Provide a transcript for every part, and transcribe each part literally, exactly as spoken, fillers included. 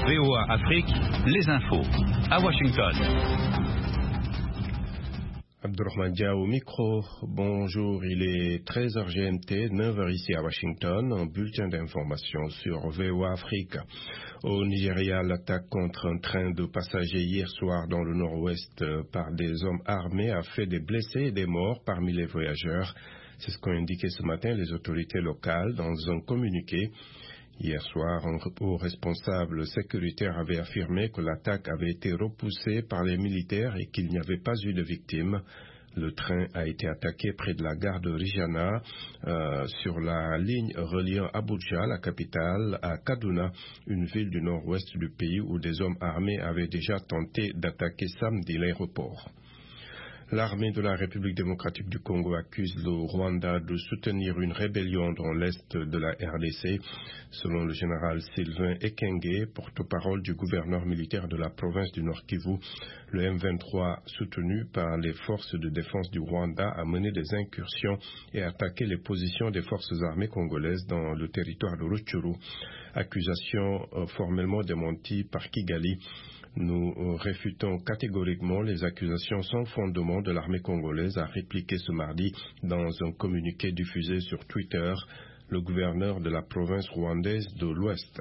V O A Afrique, les infos. À Washington. Abdourahmane Dia au micro. Bonjour, il est treize heures G M T, neuf heures ici à Washington. Un bulletin d'information sur V O A Afrique. Au Nigeria, l'attaque contre un train de passagers hier soir dans le nord-ouest par des hommes armés a fait des blessés et des morts parmi les voyageurs. C'est ce qu'ont indiqué ce matin les autorités locales dans un communiqué. Hier soir, un haut responsable sécuritaire avait affirmé que l'attaque avait été repoussée par les militaires et qu'il n'y avait pas eu de victimes. Le train a été attaqué près de la gare de Rijana, euh, sur la ligne reliant Abuja, la capitale, à Kaduna, une ville du nord-ouest du pays où des hommes armés avaient déjà tenté d'attaquer samedi l'aéroport. L'armée de la République démocratique du Congo accuse le Rwanda de soutenir une rébellion dans l'est de la R D C. Selon le général Sylvain Ekenge, porte-parole du gouverneur militaire de la province du Nord Kivu, le M vingt-trois, soutenu par les forces de défense du Rwanda, a mené des incursions et attaqué les positions des forces armées congolaises dans le territoire de Rutshuru. Accusation euh, formellement démentie par Kigali. Nous réfutons catégoriquement les accusations sans fondement de l'armée congolaise, a répliqué ce mardi dans un communiqué diffusé sur Twitter le gouverneur de la province rwandaise de l'Ouest.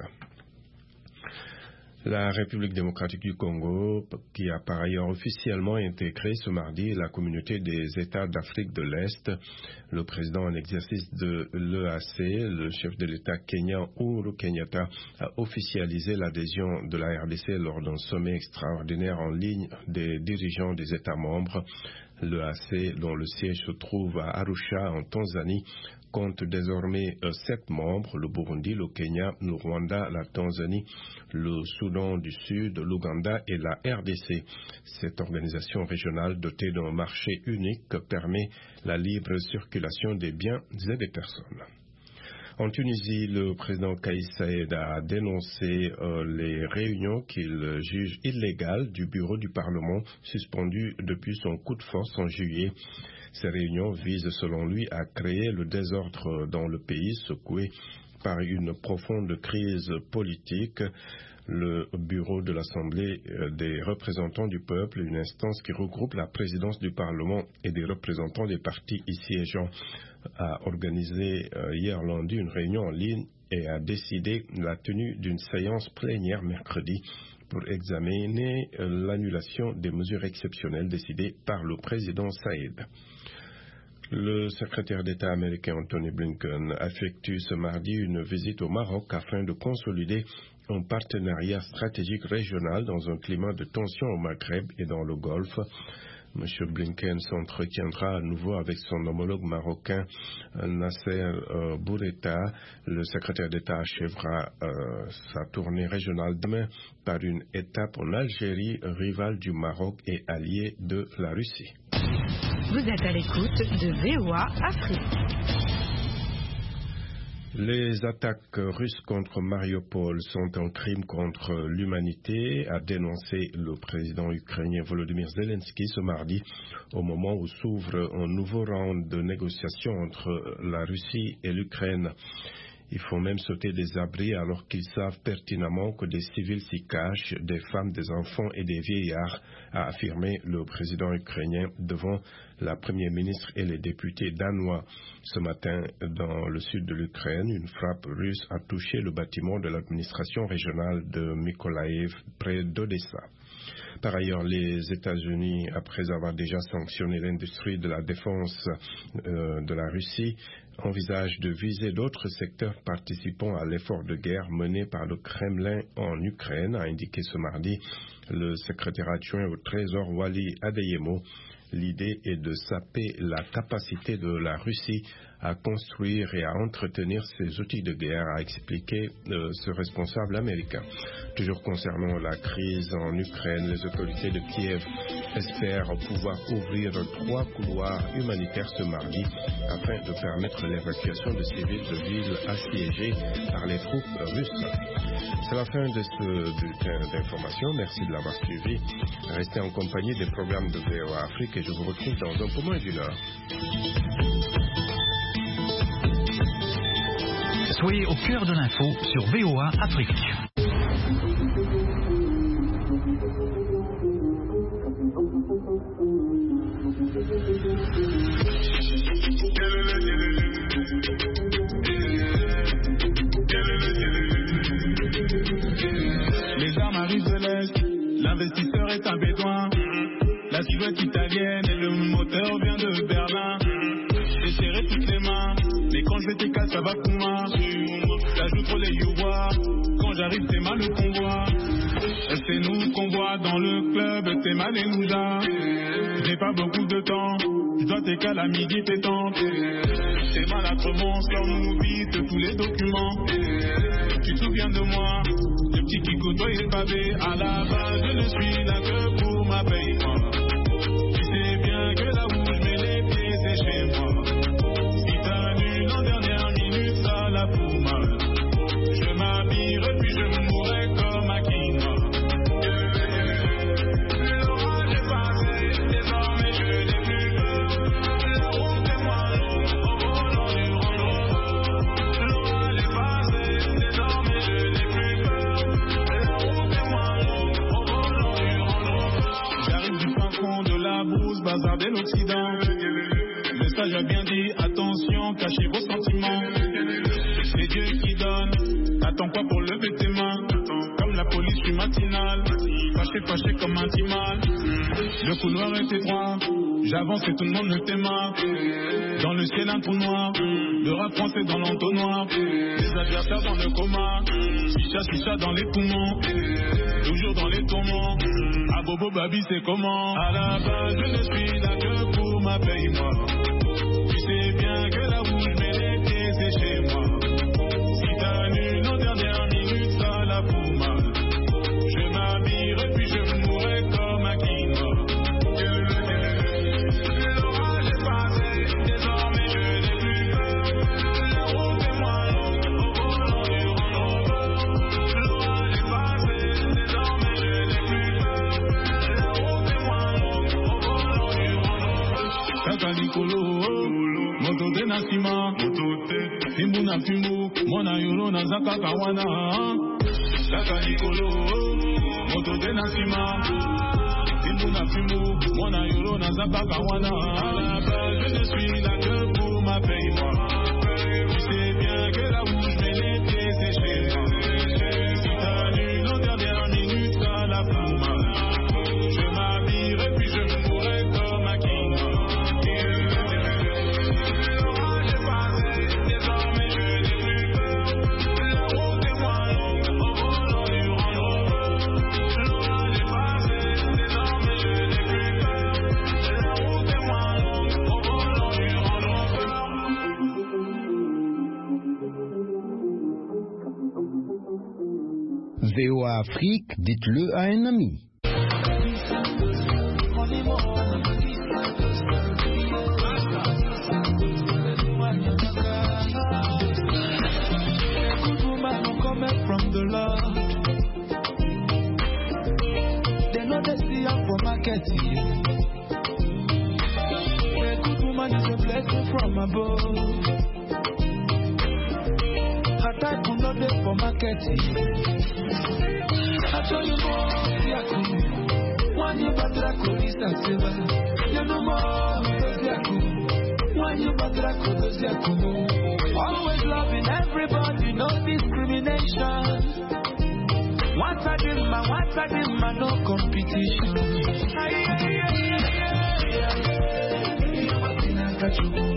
La République démocratique du Congo, qui a par ailleurs officiellement intégré ce mardi la communauté des États d'Afrique de l'Est, le président en exercice de l'E A C, le chef de l'État kenyan Uhuru Kenyatta, a officialisé l'adhésion de la R D C lors d'un sommet extraordinaire en ligne des dirigeants des États membres. L'E A C, dont le siège se trouve à Arusha, en Tanzanie, compte désormais euh, sept membres, le Burundi, le Kenya, le Rwanda, la Tanzanie, le Soudan du Sud, l'Ouganda et la R D C. Cette organisation régionale dotée d'un marché unique permet la libre circulation des biens et des personnes. En Tunisie, le président Kais Saied a dénoncé euh, les réunions qu'il juge illégales du bureau du Parlement suspendues depuis son coup de force en juillet. Ces réunions visent, selon lui, à créer le désordre dans le pays, secoué par une profonde crise politique. Le bureau de l'Assemblée des représentants du peuple, une instance qui regroupe la présidence du Parlement et des représentants des partis y siégeant, a organisé hier lundi une réunion en ligne et a décidé la tenue d'une séance plénière mercredi pour examiner l'annulation des mesures exceptionnelles décidées par le président Saïd. Le secrétaire d'État américain Anthony Blinken effectue ce mardi une visite au Maroc afin de consolider un partenariat stratégique régional dans un climat de tension au Maghreb et dans le Golfe. M. Blinken s'entretiendra à nouveau avec son homologue marocain Nasser euh, Bourreta. Le secrétaire d'État achèvera euh, sa tournée régionale demain par une étape en Algérie, rivale du Maroc et alliée de la Russie. Vous êtes à l'écoute de V O A Afrique. Les attaques russes contre Mariupol sont un crime contre l'humanité, a dénoncé le président ukrainien Volodymyr Zelensky ce mardi, au moment où s'ouvre un nouveau round de négociations entre la Russie et l'Ukraine. Ils font même sauter des abris alors qu'ils savent pertinemment que des civils s'y cachent, des femmes, des enfants et des vieillards, a affirmé le président ukrainien devant la première ministre et les députés danois. Ce matin, dans le sud de l'Ukraine, une frappe russe a touché le bâtiment de l'administration régionale de Mykolaïv, près d'Odessa. Par ailleurs, les États-Unis, après avoir déjà sanctionné l'industrie de la défense euh, de la Russie, envisagent de viser d'autres secteurs participant à l'effort de guerre mené par le Kremlin en Ukraine, a indiqué ce mardi le secrétaire adjoint au Trésor Wally Adeyemo. L'idée est de saper la capacité de la Russie à construire et à entretenir ses outils de guerre, a expliqué euh, ce responsable américain. Toujours concernant la crise en Ukraine, les autorités de Kiev espèrent pouvoir ouvrir trois couloirs humanitaires ce mardi afin de permettre l'évacuation de civils de villes assiégées par les troupes russes. C'est la fin de ce bulletin d'information. Merci de l'avoir suivi. Restez en compagnie des programmes de V O A Afrique et je vous retrouve dans un peu moins d'une heure. Soyez au cœur de l'info sur V O A Afrique. L'investisseur est un bédouin. La silhouette italienne et le moteur vient de Berlin. J'ai serré toutes les mains, mais quand je vais t'éclater ça va Kuma. J'ajoute trop les youbois, quand j'arrive t'es mal le convoi. C'est nous qu'on voit dans le club, t'es mal et nous a. J'ai pas beaucoup de temps, je dois t'écaler à midi pétante. T'es mal à Tremont, sors-nous vite tous les documents. Tu te souviens de moi, le petit qui côtoie le pavé. À la base je ne suis là que pour ma paye. Tu sais bien que là où je mets les pieds c'est chez moi. Si t'as nu en dernière minute ça la fout mal. Je m'habillerai puis je mourrai comme un quinoa. L'orage est passé, désormais je n'ai plus peur. La route est moins longue au volant du Range Rover. L'orage est passé, désormais je n'ai plus peur. La route est moins longue au volant du Range Rover. J'arrive du fin fond de la brousse, bazar de l'Occident. Le message a bien dit, attention, cachez vos sentiments. C'est Dieu qui donne, t'attends quoi pour lever tes mains? Comme la police, je suis matinale, fâché, fâché comme un timal. Le couloir est étroit, j'avance et tout le monde me t'aime. Dans le ciel un trou noir, le rap français dans l'entonnoir. Les adversaires dans le coma, chicha, chicha dans les poumons. Toujours dans les tourments, à Bobo Babi c'est comment? À la base je ne suis là que pour ma paye moi. Tu sais bien que là où je mets les pieds c'est chez moi. Si t'as nu en dernière minute ça la fout mal. Je m'habillerai puis je mourrai comme un quinoa. L'orage est passé, désormais je n'ai plus peur. La route est moins longue au volant du Range Rover. L'orage est passé, désormais je n'ai plus peur. La route est moins longue au volant du Range Rover. Kaka Nicolo, moto de Nasima, Fimbu na Fimbu, Mona Yoro na Zaka Kawana. Kaka Nicolo, moto de Nasima, Fimbu na Fimbu, Mona Yoro na Zaka Kawana. À la base je ne suis là que pour ma paye moi. Tu sais bien que là où je mets les pieds c'est chez moi. Si t'as nu en dernière minute ça la fout mal. Je m'habillerai puis je mourrai comme un quinoa. L'orage est passé, désormais je n'ai plus peur. La route est moins longue au volant du Range Rover. L'orage est passé, désormais je n'ai plus peur. La route est moins longue au volant du Range Rover. V O A Afrique, dites-le à un ami. From the Lord, they know they see her for marketing. A good woman is a blessing from above. Her type will not there for marketing. I tell you more, Yaku. One you batra kolisa seva. You know more, Yaku. One you batra kolisa Yaku. Always loving everybody, no discrimination. Once I did my, once I did my, no competition. Aye, aye, aye, aye, aye.